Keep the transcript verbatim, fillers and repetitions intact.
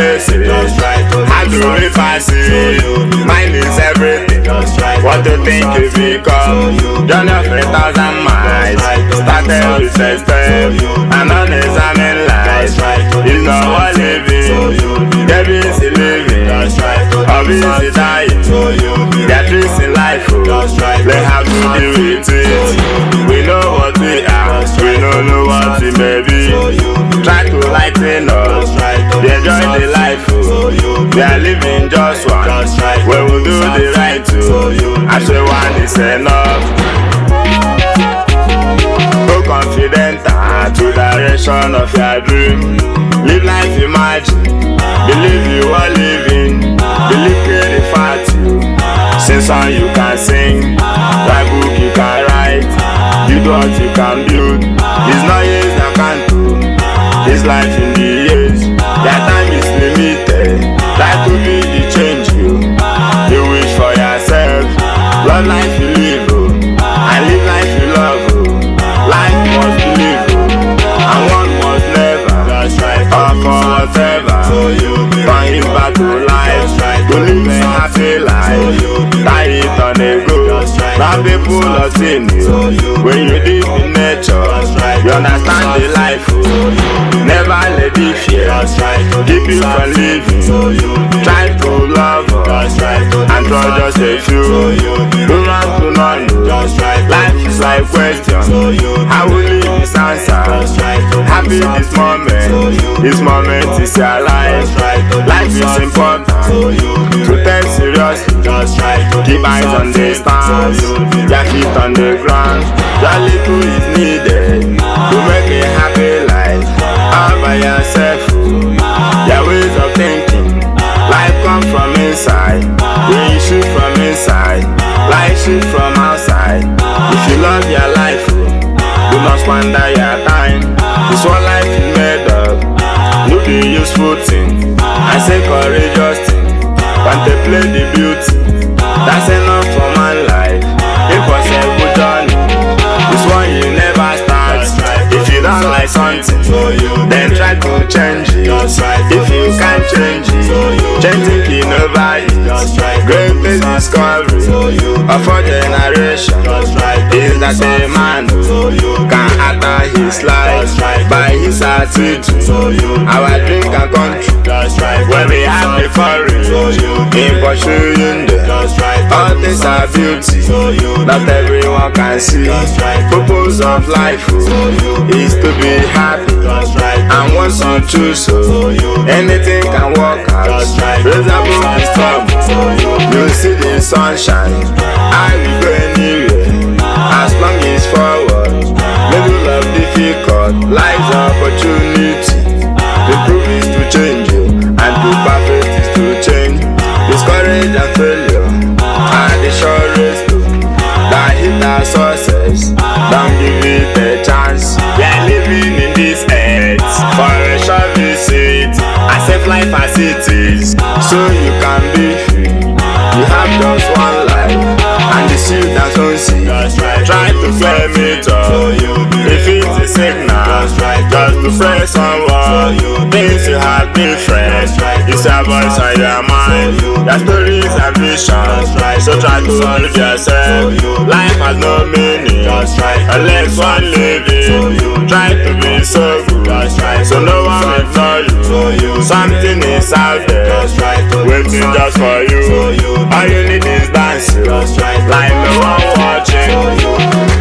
faces. How do we pass it? Mind is everything. What to think you become? Journey of a thousand miles. Started with a step and unexamined life. It's not what living. There is a living. Of easy dying. There are trees in life. They have to deal with it. We know what we are. We don't know what we may be. Try to lighten up. They enjoy the life. They are living just one. When we do the right to, I say one is enough. Go confident to direction of your dream. Live life imagine. Believe you are living. Believe create a fact you. Sing song you can sing. Write book you can write. You do what you can build. It's not years that can't do. It's life in the years. Their time is limited. Try to be the change you. You wish for yourself. Love life you live, oh. And live life you love, oh. Life must be lived, oh. And one must never or for whatever. Turn it back to life. To live a happy life. Tie it on a go. Now people are seeing you. When you live in nature, you understand the life. Never let it fear keep you from living. Try to love and try just a few. Don't run to none. Life is like question. How will you live this answer? Happy this moment. This moment is your life. Life is important. To take seriously. Keep eyes on the stars. Your feet on the ground. Your little is needed to make a happy life. All by yourself. Your ways of thinking. Life comes from inside. When you shoot from inside, life shoot from outside. If you love your life, do not squander your time. This one life is made of. Do the useful thing. I say courageous thing. Contemplate the beauty. That's enough for my life. Impossible journey. This one you never start. If you don't like something, then try to change it. If you can't change it, change thinking over it. Greatest discovery of a generation is that a man can alter his life by his attitude. Our drink and country when we have the courage in pursuing them. All things are beauty, not everyone can see. Purpose of life is to be happy, and once you choose so, anything can work out. Raise above the storm, you'll see the sunshine. I will go anywhere, as long as forward. Middle of difficult, life's opportunity. The proof is to change you, and to perfect is to change. Discourage and failure are the surest to that hit our success. Don't give it a chance. We are living in this earth for a short visit. Accept life as it is, so you can be free. You have just one life, and the shield that don't see. Try to claim it up. If it's a signal, just to pray someone. Things you have different. It's your voice and your mind. Your stories and visions. So try to solve yourself. Life has no meaning unless one living. Try to be so good, so no one will ignore you. Something is out there waiting just for you. All you need is dancing, like no one watching.